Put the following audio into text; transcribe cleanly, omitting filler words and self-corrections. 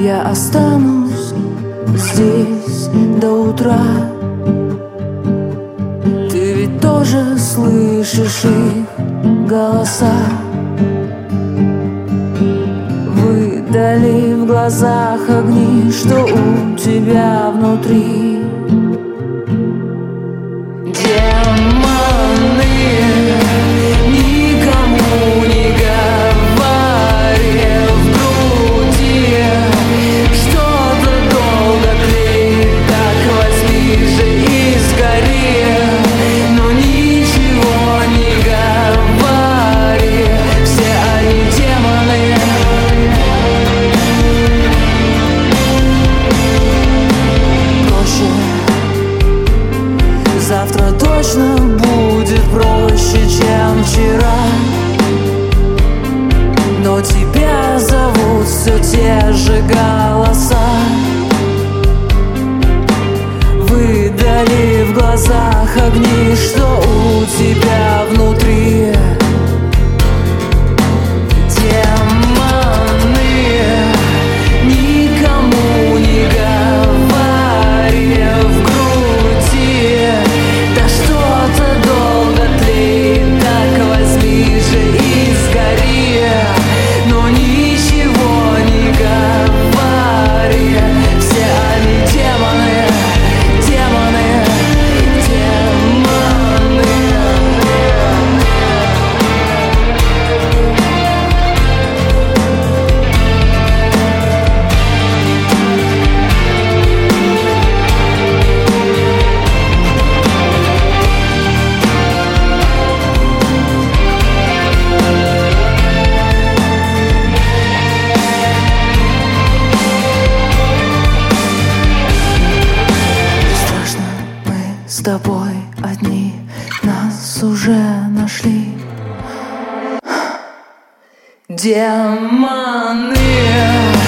Я останусь здесь до утра. Ты ведь тоже слышишь их голоса. Выдали в глазах огни, что у тебя внутри. Демоны, никому не говори в груди. Что-то долго тлеет, так возьми же и сгори. Но ничего не говори, все они демоны. Проще, завтра точно будет проще, чем вчера. Но тебя зовут все те же голоса. Выдали в глазах огни, что у тебя внутри. Демоны, никому не говори в груди. Да что-то долго тлеет, так возьми же и сгори. Но ничего не говори, все они демоны, демоны, демоны. Страшно, мы с тобой одни, нас уже нашли. Демоны.